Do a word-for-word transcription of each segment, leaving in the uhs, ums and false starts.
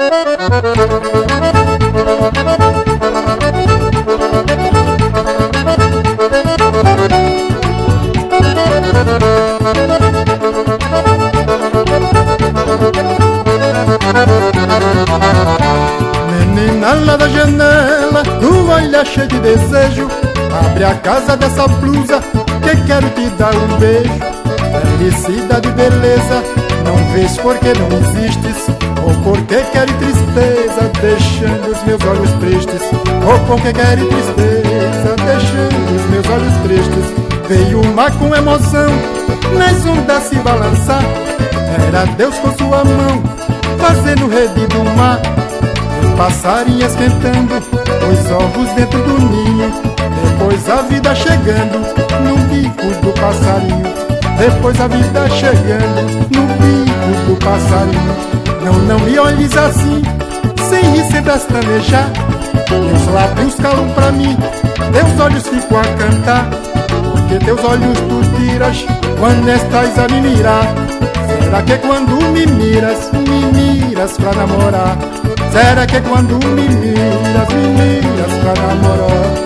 Menina lá da janela, tu olha cheio de desejo, abre a casa dessa blusa que quero te dar um beijo. Felicidade e beleza, não vês porque não existes, ou porque quero tristeza, deixando os meus olhos tristes, ou porque quero tristeza, deixando os meus olhos tristes. Veio o mar com emoção, nas ondas se balançar, era Deus com sua mão, fazendo rede do mar. Passarinhas cantando, os ovos dentro do ninho, depois a vida chegando no bico do passarinho, depois a vida chegando no bico do passarinho. Não, não me olhes assim, sem rir, sem pestanejar, teus lábios calam pra mim, teus olhos ficam a cantar, porque teus olhos tu tiras quando estás a me mirar. Será que quando me miras, me miras pra namorar? Será que quando me miras, me miras pra namorar?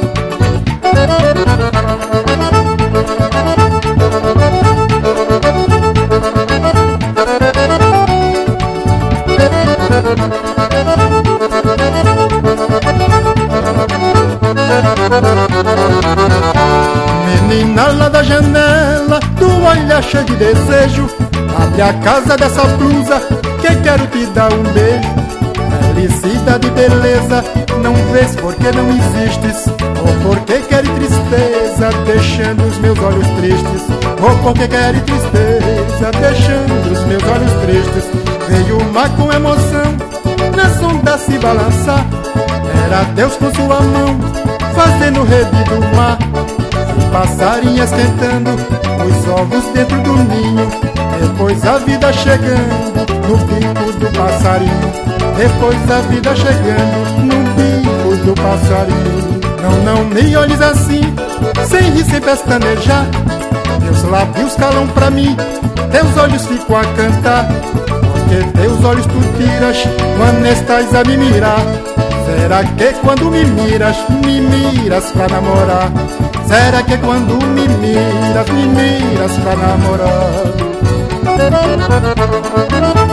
Menina lá da janela, tu olha cheio de desejo, abre a casa dessa blusa que quero te dar um beijo. Felicidade e beleza, não vês porque não existes, ou porque queres tristeza, deixando os meus olhos tristes, ou porque queres tristeza, deixando os meus olhos tristes. Veio o mar com emoção, nas ondas se balançar, era Deus com sua mão, fazendo rede do mar. Passarinhas cantando, os ovos dentro do ninho, depois a vida chegando no bico do passarinho, depois a vida chegando no bico do passarinho. Não, não me olhes assim, sem rir, sem pestanejar, teus lábios calam pra mim, teus olhos ficam a cantar, porque teus olhos tu tiras quando estás a me mirar. Será que quando me miras, me miras pra namorar? Será que quando me miras, me miras pra namorar?